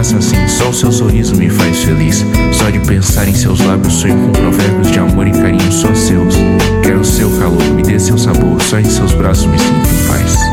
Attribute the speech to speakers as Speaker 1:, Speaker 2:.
Speaker 1: graça assim, só o seu sorriso me faz feliz. Só de pensar em seus lábios sonho com provérbios de amor e carinho só seus. Quero o seu calor, me dê seu sabor, só em seus braços me sinto em paz.